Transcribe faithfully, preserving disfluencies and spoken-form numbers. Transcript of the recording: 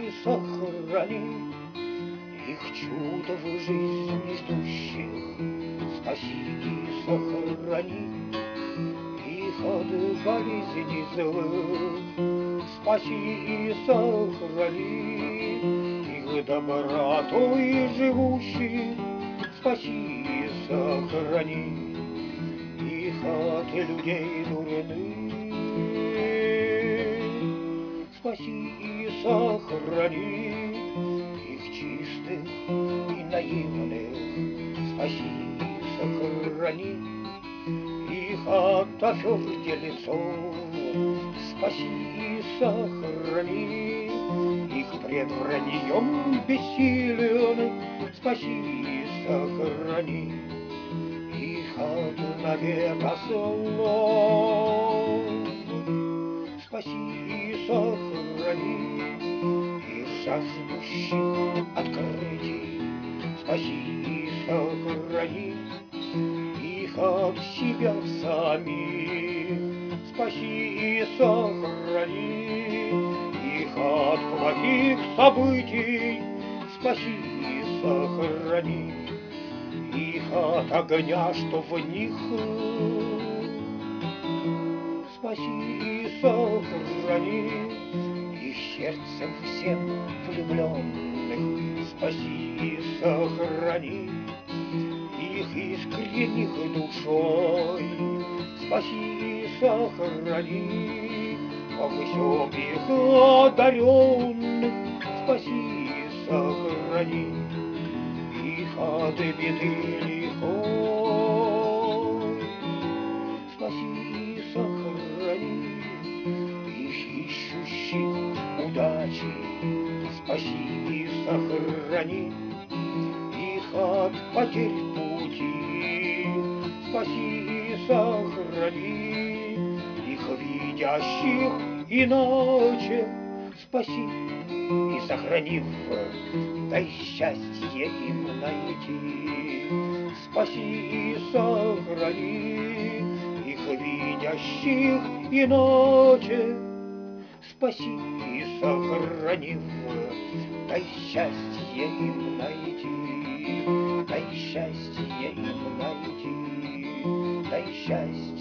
сохрани их чудо в жизни ждущих, спаси и сохрани их от болезней злых, спаси и сохрани их добротой живущих, спаси и сохрани их от людей дурных, спаси и сохрани их чистых и наивных, спаси и сохрани их от афер делецов, спаси и сохрани их пред враньем бессилен, спаси и сохрани их от навека слов, спаси и сохрани их жаждущих открытий, спаси и сохрани их от себя самих, спаси и сохрани их от плохих событий, спаси и сохрани их от огня, что в них, спаси и сохрани их сердцем всем влюбленных, спаси и сохрани их искренних душой, спаси и сохрани во всем их одаренных, спаси и сохрани их от беды лихой, спаси и сохрани их ищущих удачи, спаси и сохрани их от потерь пути, спаси и сохрани их видящих иначе, спаси и сохранив, дай счастье им найти, спаси и сохрани их видящих иначе, спаси и сохранив, дай счастье им найти, дай счастье им найти, дай счастье.